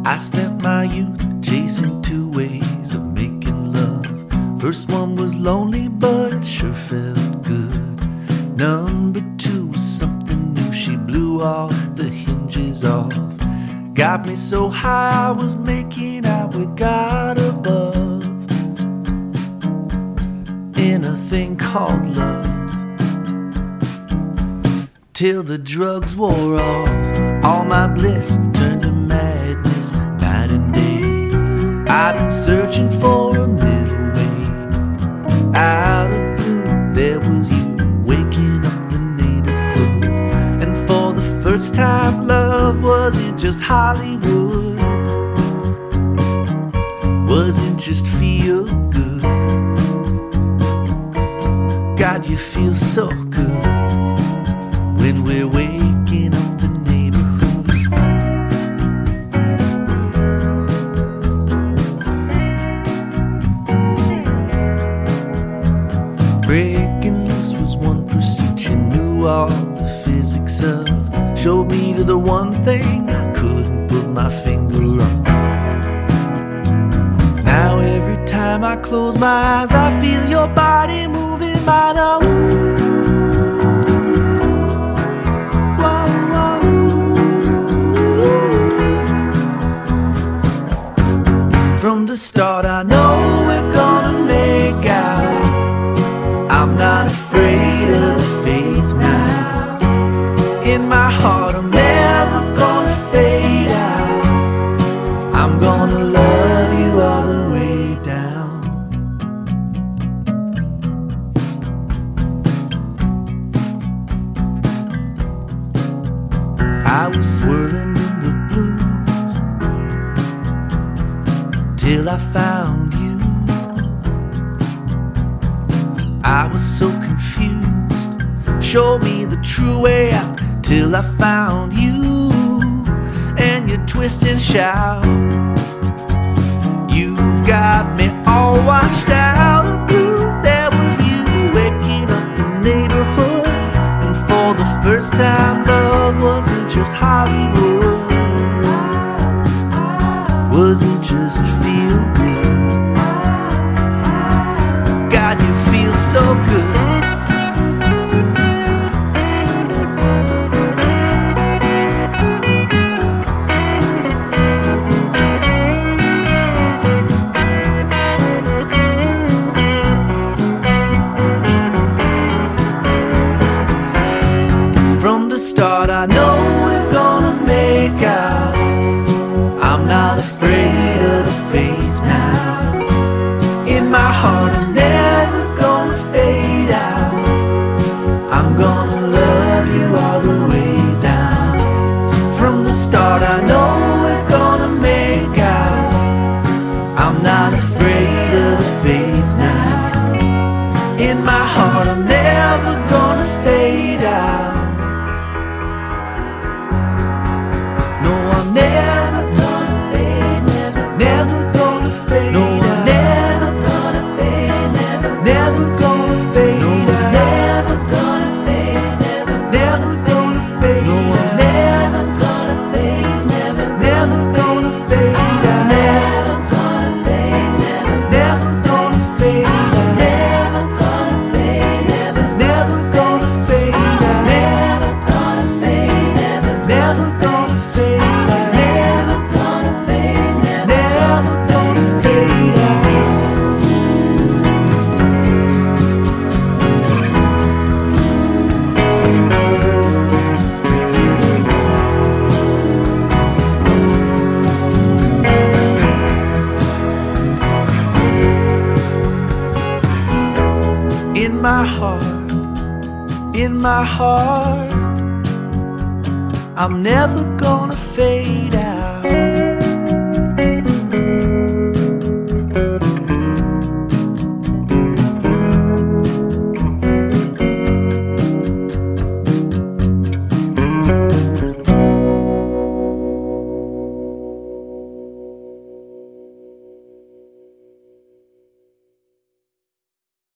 I spent my youth chasing two ways of making love. First one was lonely, but it sure felt good. Number two was something new. She blew all the hinges off. Got me so high I was making out with God above, in a thing called love. Till the drugs wore off, all my bliss turned to madness. Night and day I've been searching for a middle way. Out of blue there was you, waking up the neighborhood. And for the first time love wasn't just Hollywood, wasn't just feel good. God, you feel so good when we're waking up the neighborhood. Breaking loose was one pursuit you knew all the physics of. Showed me to the one thing I couldn't put my finger on. Now every time I close my eyes I feel your body moving mine. From the start I know we're gonna make out. I'm not afraid of the faith now. In my heart I'm never gonna fade out. I'm gonna love you all the way down. I was swirling in the blues till I found you. I was so confused, show me the true way out. Till I found you, and you twist and shout. You've got me all washed out of blue. There was you waking up the neighborhood. And for the first time love wasn't just Hollywood, wasn't just feel good. God, you feel so good. From the start I know we're gonna make out. I'm not afraid of the faith now. In my heart I'm never gonna fade out. I'm gonna love you all the way down. From the start I know we're gonna make out. I'm not afraid of the faith now. In my heart I'm never gonna fade out. No, I'm never gonna fade, never gonna fade. No, I'm never gonna fade, never gonna fade. No, I'm never gonna fade, never gonna fade. No, I'm never gonna fade, never gonna fade. I'm never gonna fade, never gonna fade. I'm never gonna fade, never gonna fade. I'm never gonna fade, never gonna fade. In my heart, I'm never gonna fade out.